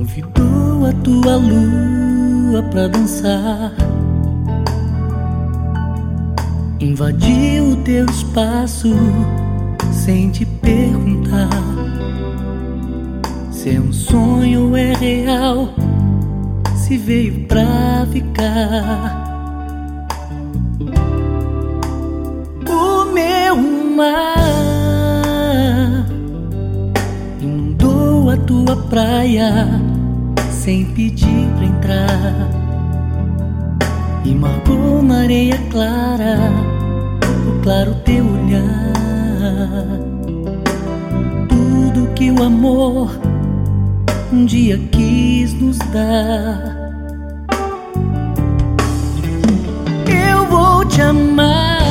Convidou a tua lua pra dançar, invadiu o teu espaço sem te perguntar se é um sonho ou é real, se veio pra ficar. O meu mar inundou a tua praia sem pedir pra entrar e marcou na areia clara o claro teu olhar. Tudo que o amor um dia quis nos dar, eu vou te amar,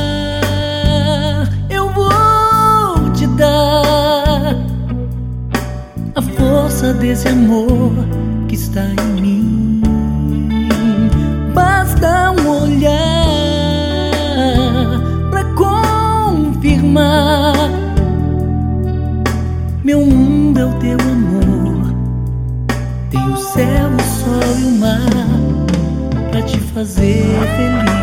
eu vou te dar a força desse amor que está em mim. Basta um olhar pra confirmar, meu mundo é o teu amor, tem o céu, o sol e o mar pra te fazer feliz.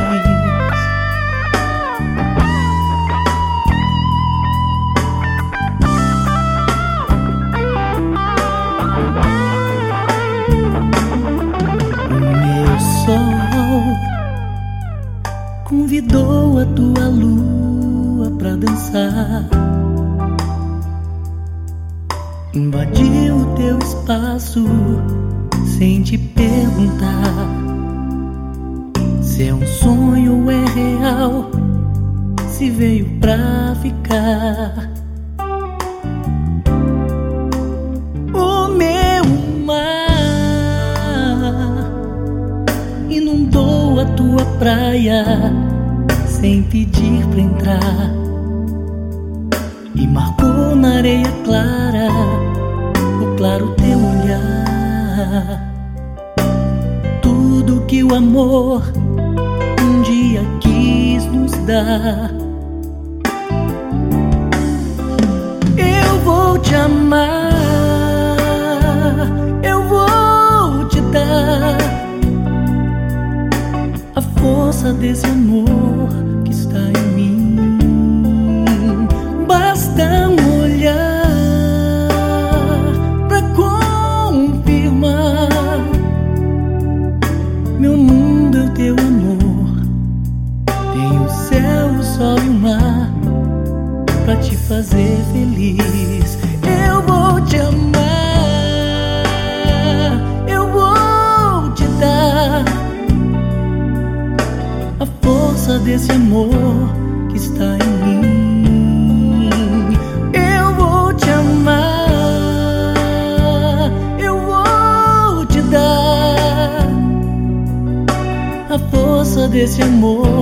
Convidou a tua lua pra dançar, invadiu o teu espaço sem te perguntar se é um sonho ou é real, se veio pra ficar. O meu mar inundou a tua praia sem pedir pra entrar e marcou na areia clara o claro teu olhar. Tudo que o amor um dia quis nos dar, eu vou te amar, eu vou te dar a força desse amor que está em mim. Basta um olhar pra confirmar, meu mundo é o teu amor, tem o céu, o sol e o mar pra te fazer feliz. Eu vou te amar, eu vou te dar a força desse amor que está em mim. Eu vou te amar, eu vou te dar a força desse amor